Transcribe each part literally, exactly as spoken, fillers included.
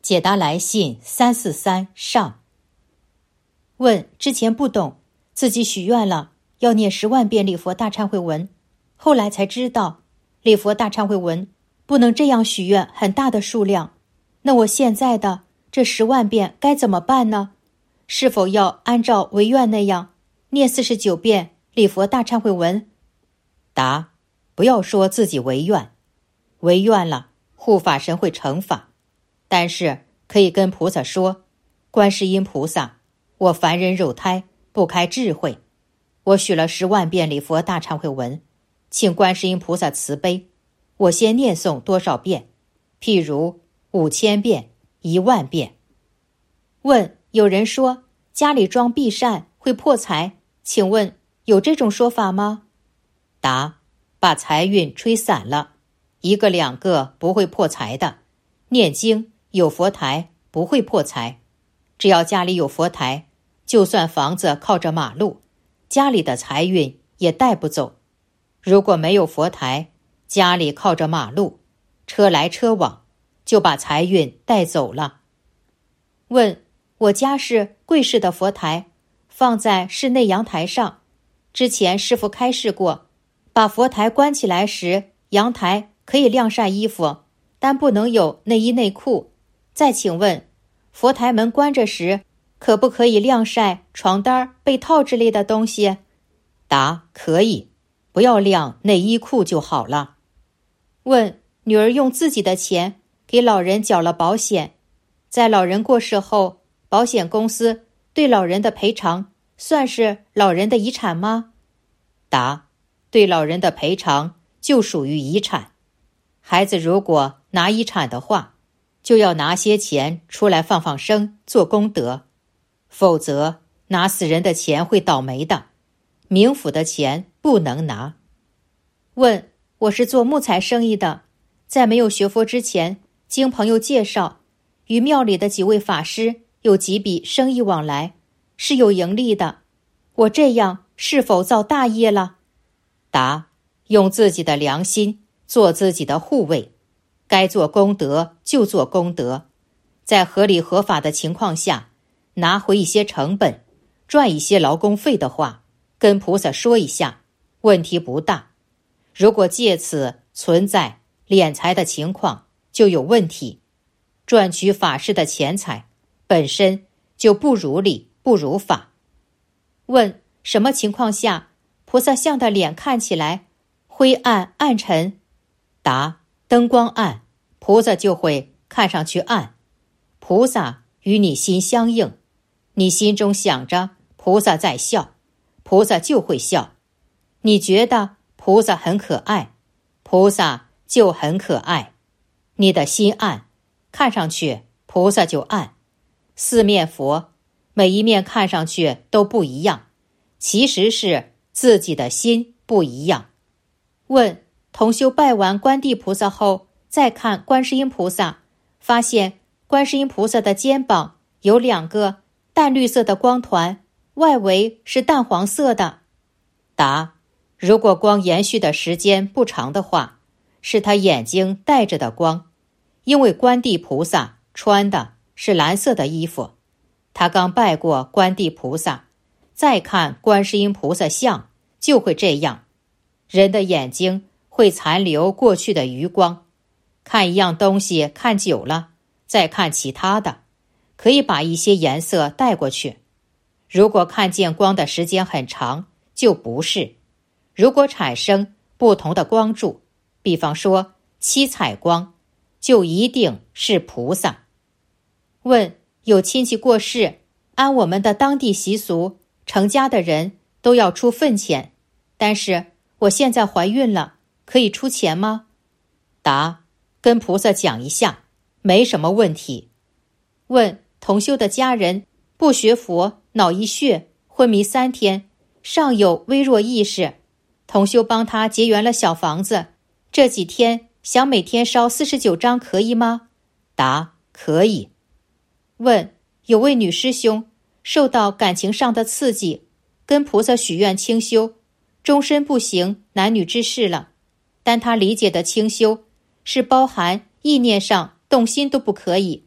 解答来信三四三上。问：之前不懂，自己许愿了要念十万遍礼佛大忏悔文，后来才知道礼佛大忏悔文不能这样许愿很大的数量，那我现在的这十万遍该怎么办呢？是否要按照唯愿那样念四十九遍礼佛大忏悔文？ 答：不要说自己违愿，违愿了护法神会惩罚，但是可以跟菩萨说：观世音菩萨，我凡人肉胎不开智慧，我许了十万遍礼佛大忏悔文，请观世音菩萨慈悲，我先念诵多少遍？譬如五千遍、一万遍。 问：有人说家里装壁扇会破财，请问有这种说法吗？ 答：把财运吹散了，一个两个不会破财的。念经有佛台不会破财，只要家里有佛台，就算房子靠着马路，家里的财运也带不走。如果没有佛台，家里靠着马路，车来车往，就把财运带走了。 问：我家是柜式的佛台，放在室内阳台上，之前师父开示过，把佛台关起来时，阳台可以晾晒衣服，但不能有内衣内裤。再请问，佛台门关着时，可不可以晾晒床单、被套之类的东西？ 答：可以，不要晾内衣裤就好了。 问：女儿用自己的钱给老人缴了保险，在老人过世后，保险公司对老人的赔偿算是老人的遗产吗？ 答：对老人的赔偿就属于遗产。孩子如果拿遗产的话，就要拿些钱出来放放生做功德，否则拿死人的钱会倒霉的，冥府的钱不能拿。 问：我是做木材生意的，在没有学佛之前，经朋友介绍，与庙里的几位法师有几笔生意往来，是有盈利的，我这样是否造大业了？ 答：用自己的良心做自己的护卫，该做功德就做功德，在合理合法的情况下，拿回一些成本，赚一些劳工费的话，跟菩萨说一下，问题不大。如果借此存在敛财的情况，就有问题。赚取法师的钱财本身就不如理不如法。 问：什么情况下菩萨像的脸看起来灰暗暗沉？ 答：灯光暗，菩萨就会看上去暗。菩萨与你心相应，你心中想着菩萨在笑，菩萨就会笑。你觉得菩萨很可爱，菩萨就很可爱。你的心暗，看上去菩萨就暗。四面佛，每一面看上去都不一样，其实是自己的心不一样。 问：同修拜完观地菩萨后，再看观世音菩萨，发现观世音菩萨的肩膀有两个淡绿色的光团，外围是淡黄色的。 答：如果光延续的时间不长的话，是他眼睛带着的光，因为观地菩萨穿的是蓝色的衣服，他刚拜过观地菩萨，再看观世音菩萨像就会这样。人的眼睛会残留过去的余光，看一样东西看久了，再看其他的，可以把一些颜色带过去。如果看见光的时间很长，就不是。如果产生不同的光柱，比方说七彩光，就一定是菩萨。 问：有亲戚过世，按我们的当地习俗，成家的人都要出份钱，但是我现在怀孕了，可以出钱吗？ 答：跟菩萨讲一下，没什么问题。 问：同修的家人不学佛，脑溢血，昏迷三天，尚有微弱意识，同修帮他结缘了小房子，这几天想每天烧四十九张可以吗？ 答：可以。 问：有位女师兄受到感情上的刺激，跟菩萨许愿清修，终身不行男女之事了，但她理解的清修是包含意念上动心都不可以，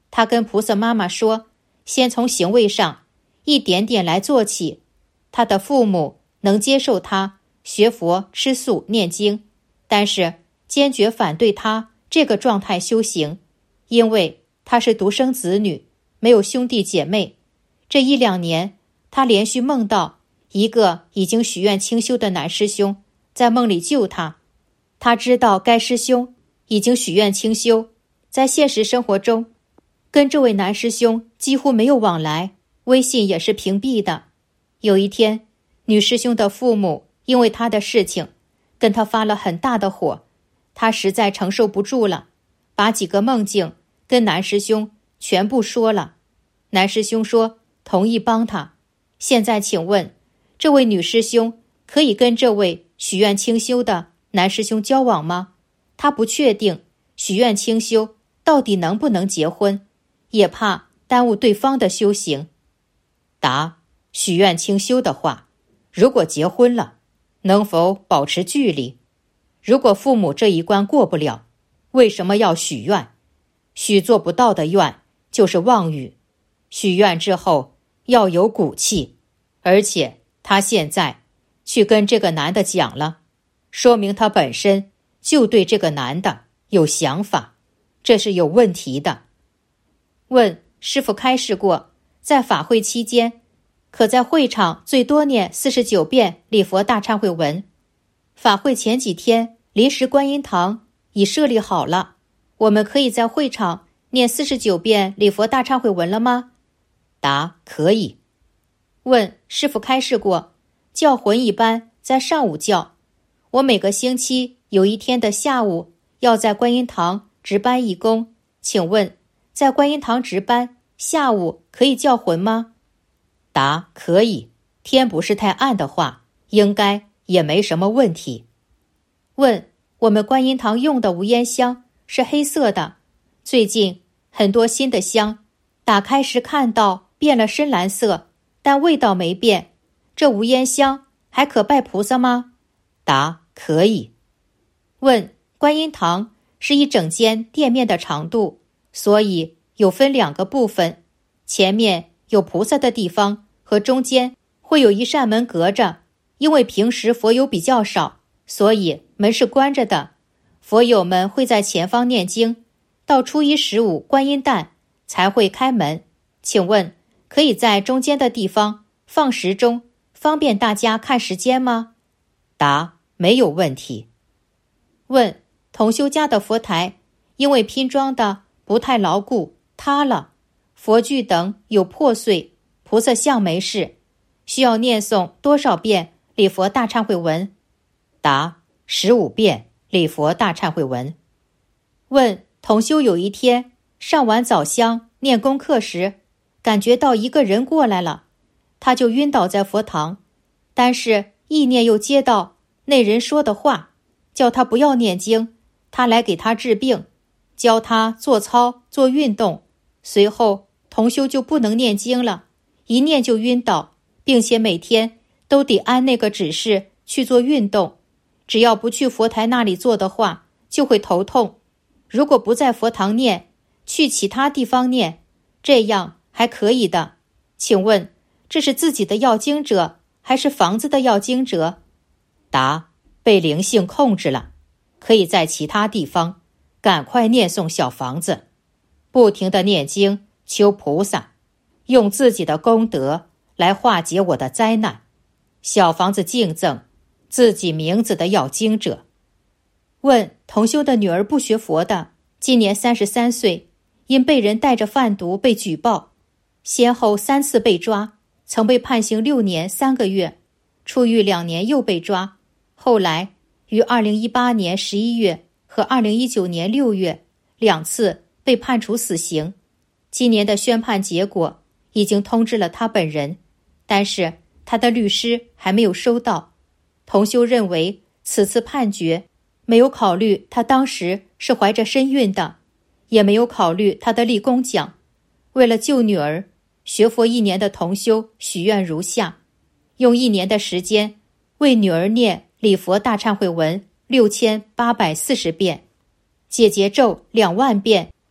他跟菩萨妈妈说，先从行为上一点点来做起。他的父母能接受他学佛、吃素、念经，但是坚决反对他这个状态修行，因为他是独生子女，没有兄弟姐妹。这一两年，他连续梦到一个已经许愿清修的男师兄在梦里救他。他知道该师兄已经许愿清修，在现实生活中跟这位男师兄几乎没有往来，微信也是屏蔽的。有一天，女师兄的父母因为他的事情跟他发了很大的火，他实在承受不住了，把几个梦境跟男师兄全部说了。男师兄说同意帮他。现在请问，这位女师兄可以跟这位许愿清修的男师兄交往吗？他不确定许愿清修到底能不能结婚，也怕耽误对方的修行。答：许愿清修的话，如果结婚了，能否保持距离？如果父母这一关过不了，为什么要许愿？许做不到的愿就是妄语。许愿之后要有骨气，而且他现在去跟这个男的讲了，说明他本身就对这个男的有想法，这是有问题的。问：师父开示过，在法会期间可在会场最多念四十九遍礼佛大忏悔文。法会前几天临时观音堂已设立好了，我们可以在会场念四十九遍礼佛大忏悔文了吗？答：可以。问：师父开示过，叫魂一般在上午叫，我每个星期有一天的下午要在观音堂值班义工，请问在观音堂值班下午可以叫魂吗？答：可以，天不是太暗的话，应该也没什么问题。问：我们观音堂用的无烟香是黑色的，最近很多新的香打开时看到变了深蓝色，但味道没变，这无烟香还可拜菩萨吗？答：可以。问：观音堂是一整间店面的长度，所以有分两个部分，前面有菩萨的地方和中间会有一扇门隔着，因为平时佛友比较少，所以门是关着的。佛友们会在前方念经，到初一十五观音诞才会开门。请问可以在中间的地方放时钟，方便大家看时间吗？答：没有问题。问：同修家的佛台因为拼装的不太牢固，塌了，佛具等有破碎，菩萨像没事，需要念诵多少遍礼佛大忏悔文？答：十五遍礼佛大忏悔文。问：同修有一天上完早香念功课时，感觉到一个人过来了，他就晕倒在佛堂，但是意念又接到那人说的话，叫他不要念经，他来给他治病，教他做操做运动，随后同修就不能念经了，一念就晕倒，并且每天都得按那个指示去做运动，只要不去佛台那里做的话就会头痛，如果不在佛堂念，去其他地方念，这样还可以的。请问这是自己的要经者还是房子的要经者？答：被灵性控制了，可以在其他地方赶快念诵小房子，不停地念经求菩萨，用自己的功德来化解我的灾难。小房子敬赠自己名字的要经者。问：同修的女儿不学佛的，今年三十三岁，因被人带着贩毒被举报，先后三次被抓，曾被判刑六年三个月，出狱两年又被抓，后来于二零一八年十一月和二零一九年六月两次被判处死刑。今年的宣判结果已经通知了他本人，但是他的律师还没有收到。同修认为此次判决没有考虑他当时是怀着身孕的，也没有考虑他的立功奖。为了救女儿，学佛一年的同修许愿如下：用一年的时间为女儿念礼佛大忏悔文六千八百四十遍，解结咒两万遍，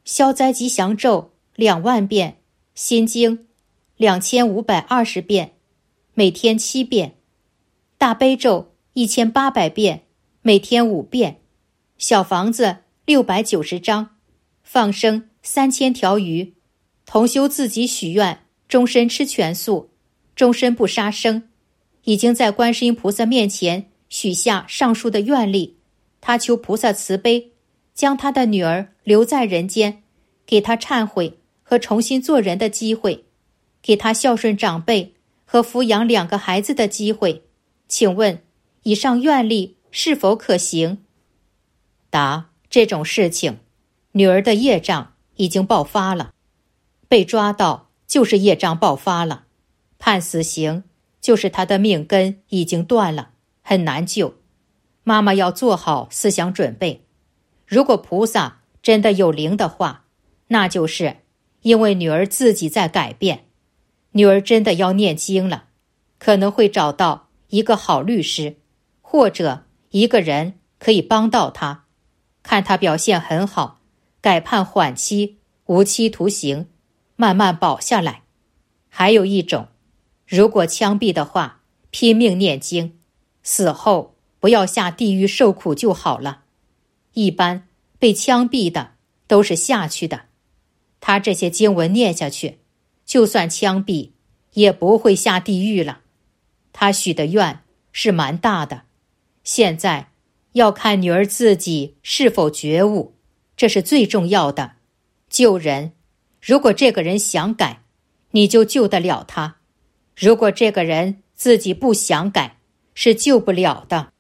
消灾吉祥咒两万遍，心经两千五百二十遍，每天七遍，大悲咒一千八百遍，每天五遍，小房子六百九十张，放生三千条鱼，同修自己许愿，终身吃全素，终身不杀生，已经在观世音菩萨面前许下上述的愿力。他求菩萨慈悲，将他的女儿留在人间，给他忏悔和重新做人的机会，给他孝顺长辈和抚养两个孩子的机会。请问以上愿力是否可行？ 答：这种事情，女儿的业障已经爆发了，被抓到就是业障爆发了，判死刑就是她的命根已经断了，很难救。妈妈要做好思想准备，如果菩萨真的有灵的话，那就是因为女儿自己在改变。女儿真的要念经了，可能会找到一个好律师，或者一个人可以帮到她，看她表现很好，改判缓期无期徒刑，慢慢保下来。还有一种，如果枪毙的话，拼命念经，死后不要下地狱受苦就好了。一般被枪毙的都是下去的，他这些经文念下去，就算枪毙也不会下地狱了。他许的愿是蛮大的，现在要看女儿自己是否觉悟，这是最重要的。救人，如果这个人想改，你就救得了他；如果这个人自己不想改，是救不了的。